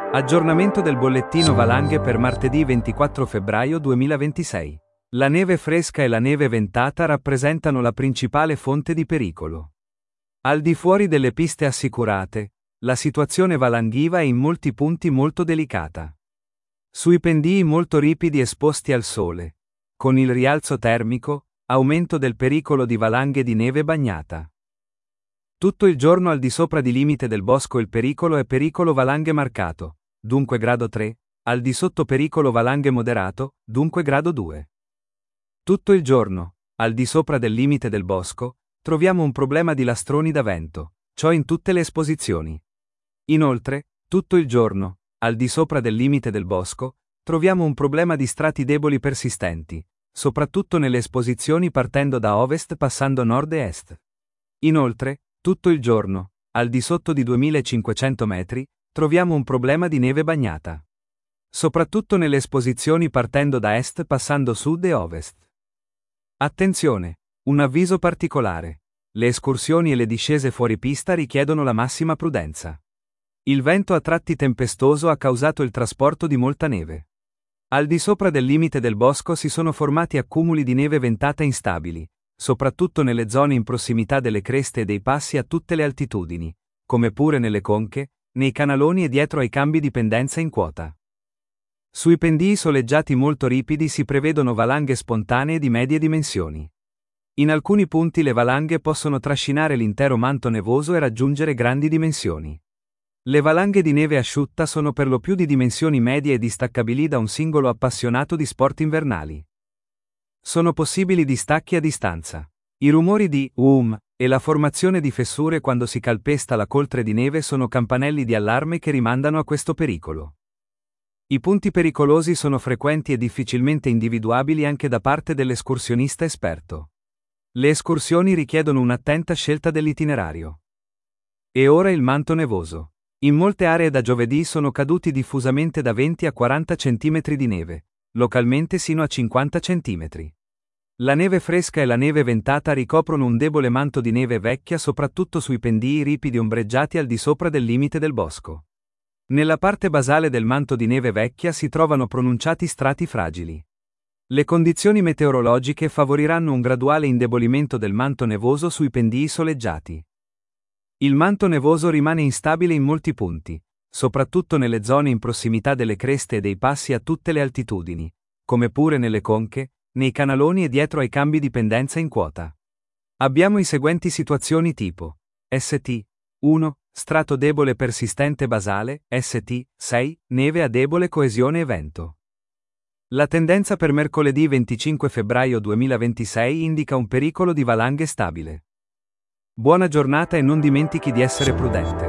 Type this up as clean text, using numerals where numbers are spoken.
Aggiornamento del bollettino valanghe per martedì 24 febbraio 2026. La neve fresca e la neve ventata rappresentano la principale fonte di pericolo. Al di fuori delle piste assicurate, la situazione valanghiva è in molti punti molto delicata. Sui pendii molto ripidi esposti al sole, con il rialzo termico, aumento del pericolo di valanghe di neve bagnata. Tutto il giorno al di sopra di limite del bosco il pericolo è pericolo valanghe marcato, dunque grado 3, al di sotto pericolo valanghe moderato, dunque grado 2. Tutto il giorno, al di sopra del limite del bosco, troviamo un problema di lastroni da vento, ciò in tutte le esposizioni. Inoltre, tutto il giorno, al di sopra del limite del bosco, troviamo un problema di strati deboli persistenti, soprattutto nelle esposizioni partendo da ovest passando nord e est. Inoltre, tutto il giorno, al di sotto di 2500 metri, troviamo un problema di neve bagnata. Soprattutto nelle esposizioni partendo da est passando sud e ovest. Attenzione! Un avviso particolare. Le escursioni e le discese fuori pista richiedono la massima prudenza. Il vento a tratti tempestoso ha causato il trasporto di molta neve. Al di sopra del limite del bosco si sono formati accumuli di neve ventata instabili, soprattutto nelle zone in prossimità delle creste e dei passi a tutte le altitudini, come pure nelle conche, nei canaloni e dietro ai cambi di pendenza in quota. Sui pendii soleggiati molto ripidi si prevedono valanghe spontanee di medie dimensioni. In alcuni punti le valanghe possono trascinare l'intero manto nevoso e raggiungere grandi dimensioni. Le valanghe di neve asciutta sono per lo più di dimensioni medie e distaccabili da un singolo appassionato di sport invernali. Sono possibili distacchi a distanza. I rumori di e la formazione di fessure quando si calpesta la coltre di neve sono campanelli di allarme che rimandano a questo pericolo. I punti pericolosi sono frequenti e difficilmente individuabili anche da parte dell'escursionista esperto. Le escursioni richiedono un'attenta scelta dell'itinerario. E ora il manto nevoso. In molte aree da giovedì sono caduti diffusamente da 20 a 40 cm di neve, localmente sino a 50 cm. La neve fresca e la neve ventata ricoprono un debole manto di neve vecchia soprattutto sui pendii ripidi ombreggiati al di sopra del limite del bosco. Nella parte basale del manto di neve vecchia si trovano pronunciati strati fragili. Le condizioni meteorologiche favoriranno un graduale indebolimento del manto nevoso sui pendii soleggiati. Il manto nevoso rimane instabile in molti punti, soprattutto nelle zone in prossimità delle creste e dei passi a tutte le altitudini, come pure nelle conche, nei canaloni e dietro ai cambi di pendenza in quota. Abbiamo i seguenti situazioni tipo: St. 1. Strato debole persistente basale, St. 6. Neve a debole coesione e vento. La tendenza per mercoledì 25 febbraio 2026 indica un pericolo di valanghe stabile. Buona giornata e non dimentichi di essere prudente.